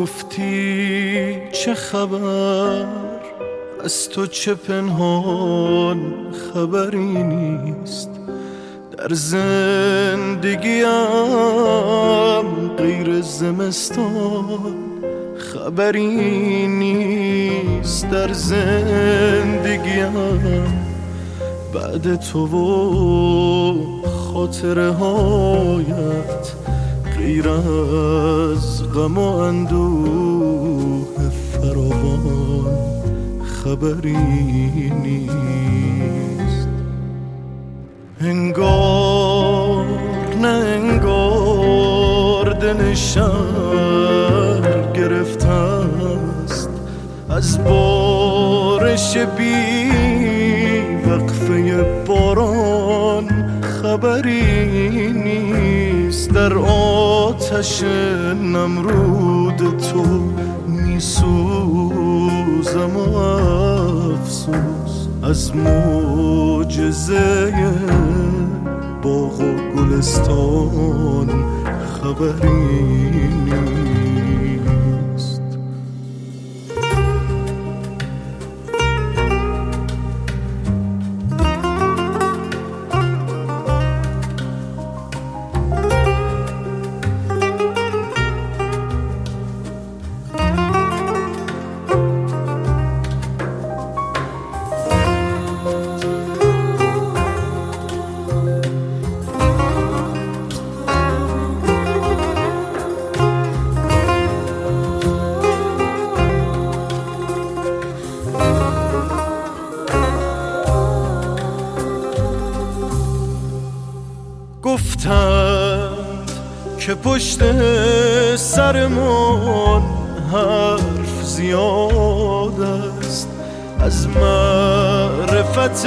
گفتی چه خبر، از تو چه پنهان خبری نیست. در زندگیم غیر زمستان خبری نیست. در زندگیم بعد تو و خاطره هایت غیر از غم و اندوه فراوان خبری نیست. انگار نه انگار دل شهر گرفته است از بارش بی وقفه باران خبری نیست. در آتش نمرود تو میسوزم و افسوس از معجزه باغ و گلستان خبری نیست. گفتند که پشت سرمان حرف زیاد است، از معرفت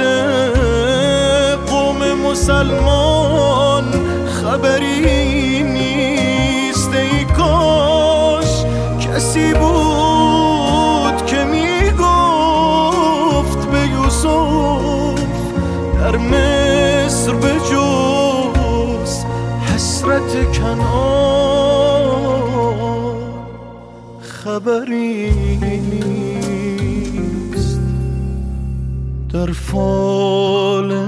قوم مسلمان خبری نیست. ای کاش کسی بود که میگفت به یوسف در مصر به جز حسرت کنعان خبری نیست. در فال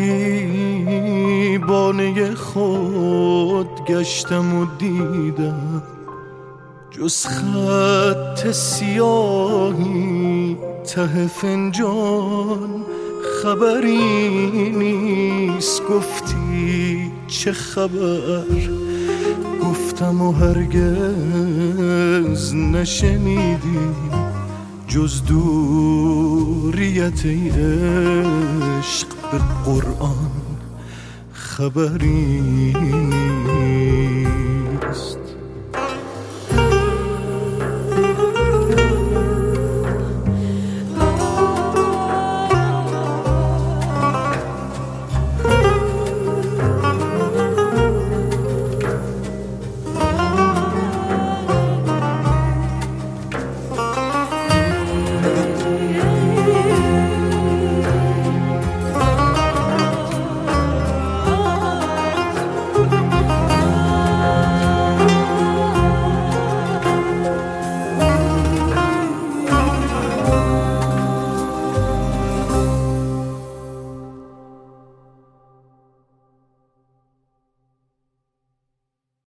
غریبانه خود گشتم و دیدم جز خط سیاهی ته فنجان خبری نیست. گفتی چه خبر، گفتم و هرگز نشنیدی جز دوریت ای عشق به قرآن خبری نیست.